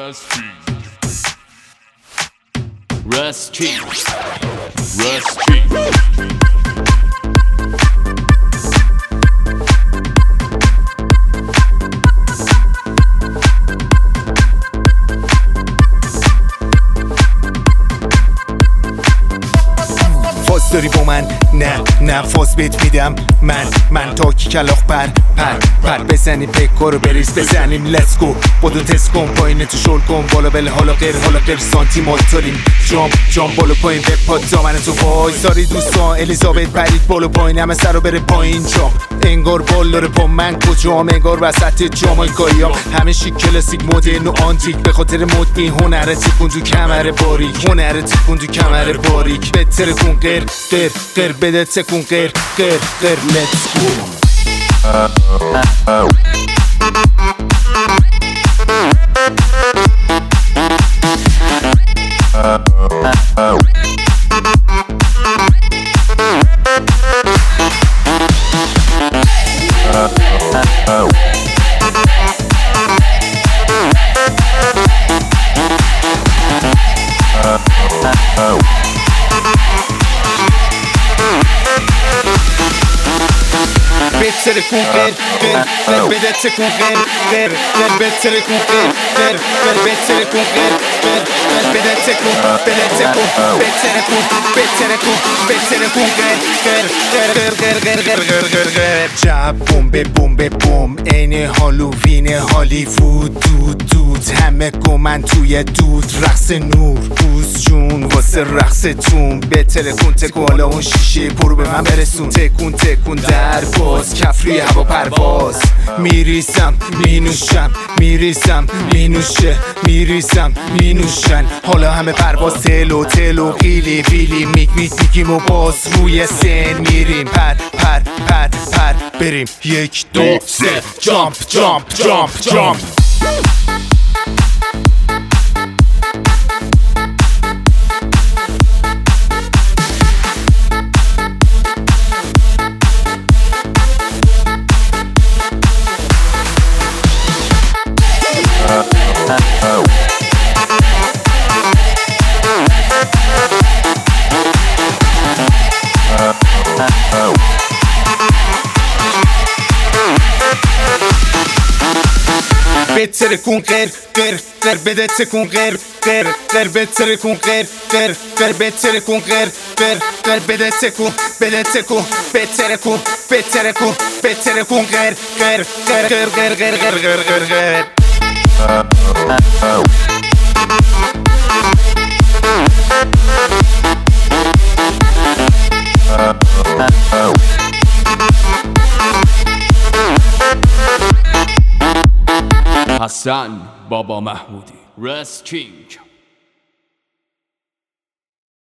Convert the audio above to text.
Rust King. فاز داری با من؟ نه فاز بهت میدم من تا کی کلاخ پر بزنیم پکا رو بریز بزنیم لیتس گو بدو تست کن پایین تو شل کن بالا بله حالا غیر سانتی مالتاریم جام بالا پایین به پاد دامن تو وای ساری دوستان الیزابت پرید بالا پایین همه سر رو بره پایین جام انگار بال داره با من کجام انگار وسط جامایکاییام همه شیک کلاسیک مدرن و آنتیک به خاطر مد این هنر تیکون تو کمر باریک بهتره کن غیر بده تکون غیر لیتس گو بهتره کن غیر بده تکون غیر بهتره کن غیر بهتره کن غیر بده تکون بهتره کن غیر جب بوم عین هالووین هالیوود دود همه گمن توی دود رقص نور بوز جون واسه رقصتون بهتره کن تکون حالا اون شیشه برو به من برسون تکون در باز کف روی هوا پرواز میریزم مینوشن حالا همه پرواز تلو قیلی میگیم و باز روی سن میریم پر بریم 1 2 3 جامپ بهتره کن غیر بده تکون غیر بهتره کن غیر بهتره کن غیر بده تکون بهتره کن غیر Hassan Baba Mahmoudi Rust King